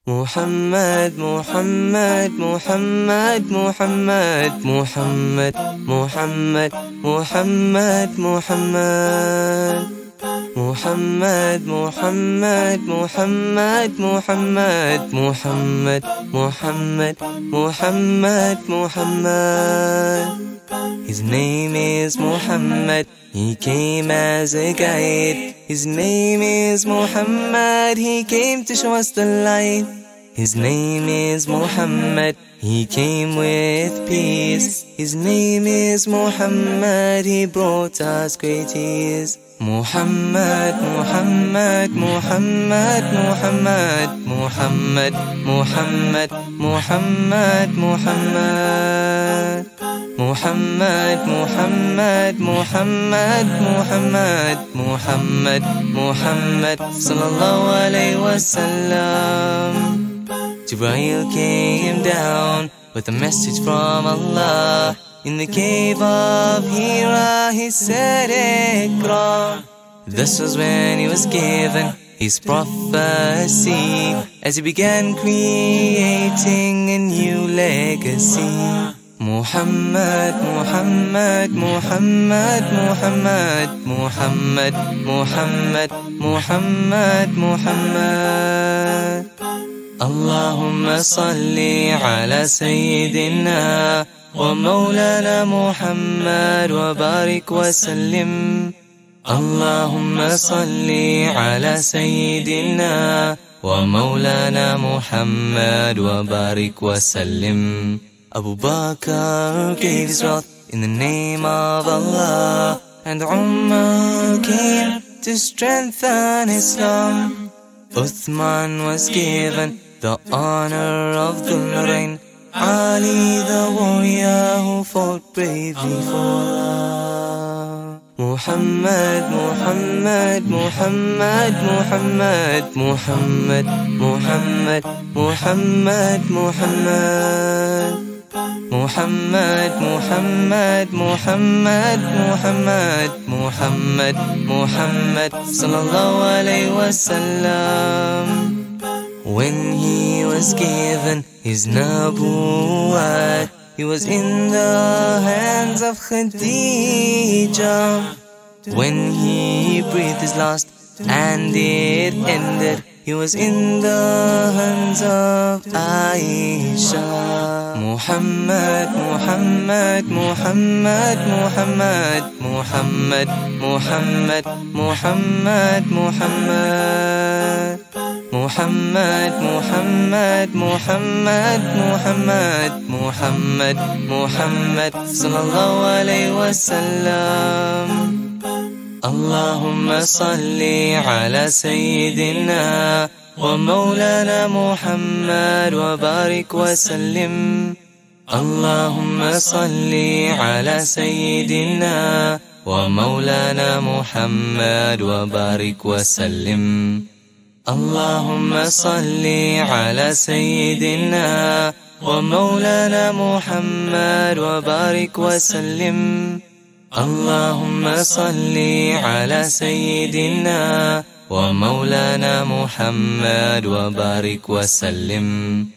محمد محمد محمد محمد محمد محمد محمد محمد محمد محمد محمد محمد محمد محمد محمد محمد. His name is Muhammad, he came as a guide. His name is Muhammad, he came to show us the light. His name is Muhammad, he came with peace. His name is Muhammad, he brought us great ease. Muhammad, Muhammad, Muhammad, Muhammad, Muhammad, Muhammad, Muhammad, Muhammad. Muhammad, Muhammad, Muhammad, Muhammad, Muhammad, Muhammad, Sallallahu Alaihi Wasallam. Jibreel came down with a message from Allah. In the cave of Hira, he said, Iqra. This was when he was given his prophecy, as he began creating a new legacy. Muhammad, Muhammad, Muhammad, Muhammad, Muhammad, Muhammad, Muhammad, Muhammad. Allahumma salli ala Sayyidina wa Mawlana Muhammad wa barik wa sallim. Allahumma salli ala Sayyidina wa Mawlana Muhammad wa barik wa sallim. Abu Bakr gave his wrath in the name of Allah, and Umar came to strengthen Islam. Uthman was given the honor of Dhul Nurayn, Ali the warrior who fought bravely for Allah. Muhammad, Muhammad, Muhammad, Muhammad, Muhammad, Muhammad, Muhammad, Muhammad. Muhammad, Muhammad, Muhammad, Muhammad, Muhammad, Muhammad, Sallallahu Alaihi Wasallam. When he was given his nabuwat, he was in the hands of Khadija. When he breathed his last and it ended, he was in the hands of Aisha. Muhammad, Muhammad, Muhammad, Muhammad, Muhammad, Muhammad, Muhammad, Muhammad. Muhammad, Muhammad, Muhammad, Muhammad, Muhammad, Muhammad, Sallallahu Alaihi Wasallam. Allahumma salli ala Sayyidina wa Mawlana Muhammad wa barik wa sallim. Allahumma salli ala Sayyidina wa Mawlana Muhammad wa barik wa sallim. Allahumma salli ala Sayyidina wa Mawlana Muhammad wa barik wa sallim. Allahumma salli ala Sayyidina wa Mawlana Muhammad wa barik wa sallim.